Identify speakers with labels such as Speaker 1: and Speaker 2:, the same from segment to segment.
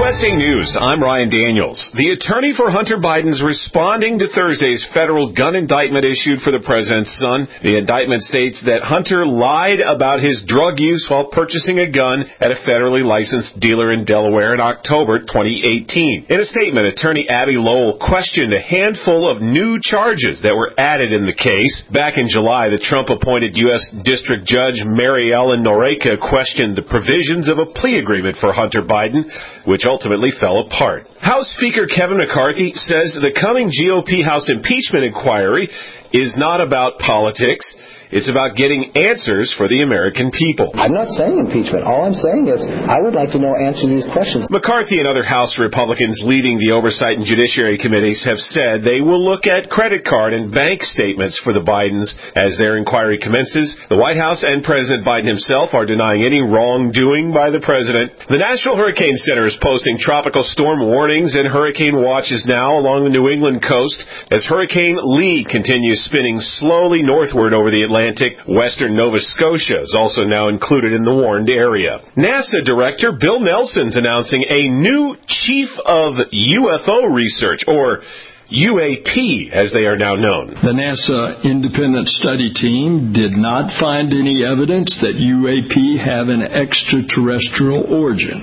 Speaker 1: USA News, I'm Ryan Daniels. The attorney for Hunter Biden's responding to Thursday's federal gun indictment issued for the president's son. The indictment states that Hunter lied about his drug use while purchasing a gun at a federally licensed dealer in Delaware in October 2018. In a statement, attorney Abby Lowell questioned a handful of new charges that were added in the case. Back in July, the Trump-appointed U.S. District Judge Mary Ellen Noreika questioned the provisions of a plea agreement for Hunter Biden, which ultimately fell apart. House Speaker Kevin McCarthy says the coming GOP House impeachment inquiry is not about politics. It's about getting answers for the American people.
Speaker 2: I'm not saying impeachment. All I'm saying is I would like to know answers to these questions.
Speaker 1: McCarthy and other House Republicans leading the Oversight and Judiciary Committees have said they will look at credit card and bank statements for the Bidens as their inquiry commences. The White House and President Biden himself are denying any wrongdoing by the president. The National Hurricane Center is posting tropical storm warnings and hurricane watches now along the New England coast as Hurricane Lee continues spinning slowly northward over the Atlantic. Western Nova Scotia is also now included in the warned area. NASA Director Bill Nelson's announcing a new Chief of UFO Research, or UAP, as they are now known.
Speaker 3: The NASA Independent Study Team did not find any evidence that UAP have an extraterrestrial origin.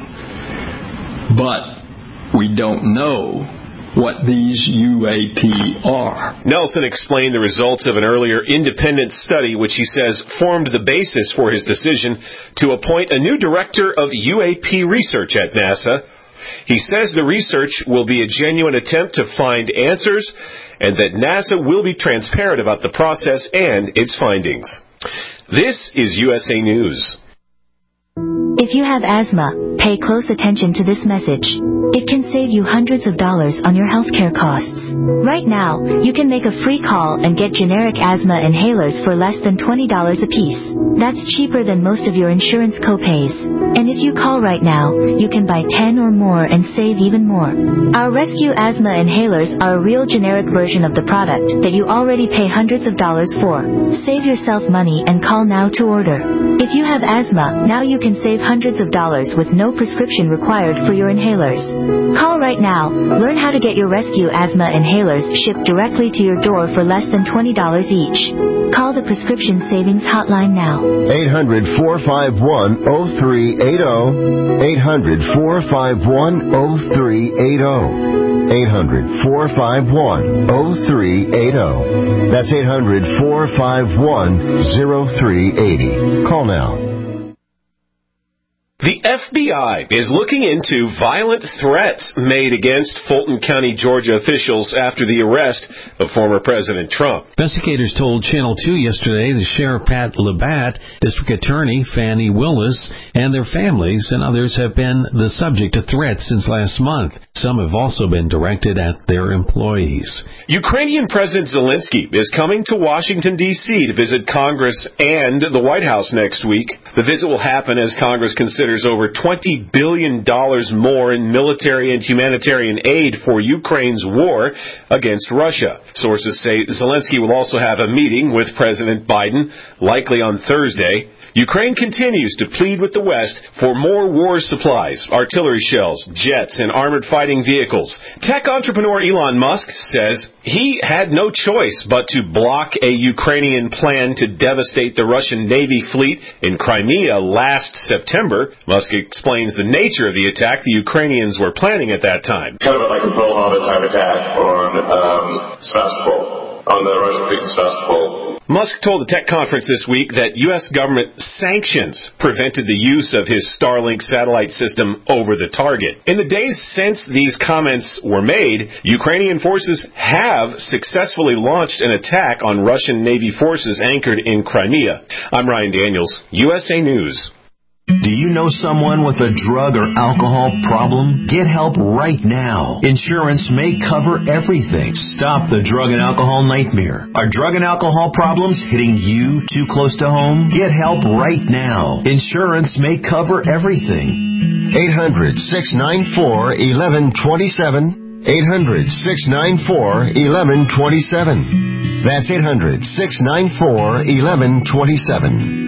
Speaker 3: But we don't know what these UAP are.
Speaker 1: Nelson explained the results of an earlier independent study, which he says formed the basis for his decision to appoint a new director of UAP research at NASA. He says the research will be a genuine attempt to find answers and that NASA will be transparent about the process and its findings. This is USA News.
Speaker 4: If you have asthma, pay close attention to this message. It can save you hundreds of dollars on your healthcare costs. Right now, you can make a free call and get generic asthma inhalers for less than $20 a piece. That's cheaper than most of your insurance copays. And if you call right now, you can buy 10 or more and save even more. Our Rescue Asthma Inhalers are a real generic version of the product that you already pay hundreds of dollars for. Save yourself money and call now to order. If you have asthma, now you can save hundreds of dollars with no prescription required for your inhalers. Call right now. Learn how to get your Rescue Asthma Inhalers shipped directly to your door for less than $20 each. Call the Prescription Savings Hotline now.
Speaker 5: 800-451-0380. 800-451-0380. 800-451-0380. That's 800-451-0380. Call now.
Speaker 1: The FBI is looking into violent threats made against Fulton County, Georgia officials after the arrest of former President Trump.
Speaker 6: Investigators told Channel 2 yesterday the Sheriff Pat Labatt, District Attorney Fannie Willis, and their families and others have been the subject of threats since last month. Some have also been directed at their employees.
Speaker 1: Ukrainian President Zelensky is coming to Washington, D.C. to visit Congress and the White House next week. The visit will happen as Congress considers over $20 billion more in military and humanitarian aid for Ukraine's war against Russia. Sources say Zelensky will also have a meeting with President Biden, likely on Thursday. Ukraine continues to plead with the West for more war supplies, artillery shells, jets, and armored fighting vehicles. Tech entrepreneur Elon Musk says he had no choice but to block a Ukrainian plan to devastate the Russian Navy fleet in Crimea last September. Musk explains the nature of the attack the Ukrainians were planning at that time.
Speaker 7: Kind of like a Pearl Harbor type attack on Sevastopol, on the Russian fleet in Sevastopol.
Speaker 1: Musk told the tech conference this week that U.S. government sanctions prevented the use of his Starlink satellite system over the target. In the days since these comments were made, Ukrainian forces have successfully launched an attack on Russian Navy forces anchored in Crimea. I'm Ryan Daniels, USA News.
Speaker 8: Do you know someone with a drug or alcohol problem? Get help right now. Insurance may cover everything. Stop the drug and alcohol nightmare. Are drug and alcohol problems hitting you too close to home? Get help right now. Insurance may cover everything.
Speaker 5: 800-694-1127. 800-694-1127. That's 800-694-1127.